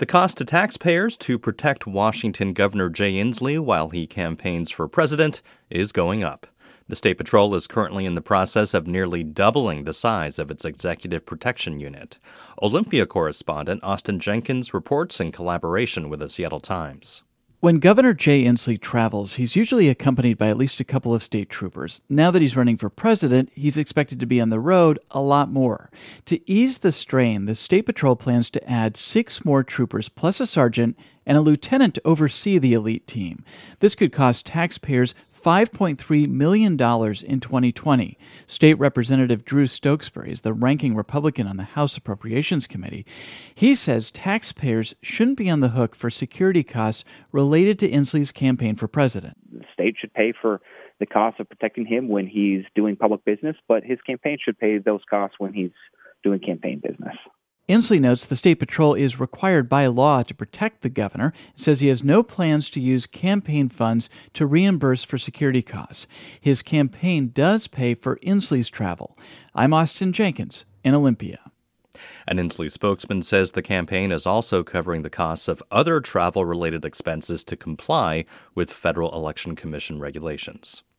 The cost to taxpayers to protect Washington Governor Jay Inslee while he campaigns for president is going up. The State Patrol is currently in the process of nearly doubling the size of its Executive Protection Unit. Olympia correspondent Austin Jenkins reports in collaboration with the Seattle Times. When Governor Jay Inslee travels, he's usually accompanied by at least a couple of state troopers. Now that he's running for president, he's expected to be on the road a lot more. To ease the strain, the State Patrol plans to add 6 more troopers plus a sergeant and a lieutenant to oversee the elite team. This could cost taxpayers $5.3 million in 2020. State Representative Drew Stokesbury is the ranking Republican on the House Appropriations Committee. He says taxpayers shouldn't be on the hook for security costs related to Inslee's campaign for president. The state should pay for the cost of protecting him when he's doing public business, but his campaign should pay those costs when he's doing campaign business. Inslee notes the State Patrol is required by law to protect the governor, says he has no plans to use campaign funds to reimburse for security costs. His campaign does pay for Inslee's travel. I'm Austin Jenkins in Olympia. An Inslee spokesman says the campaign is also covering the costs of other travel-related expenses to comply with Federal Election Commission regulations.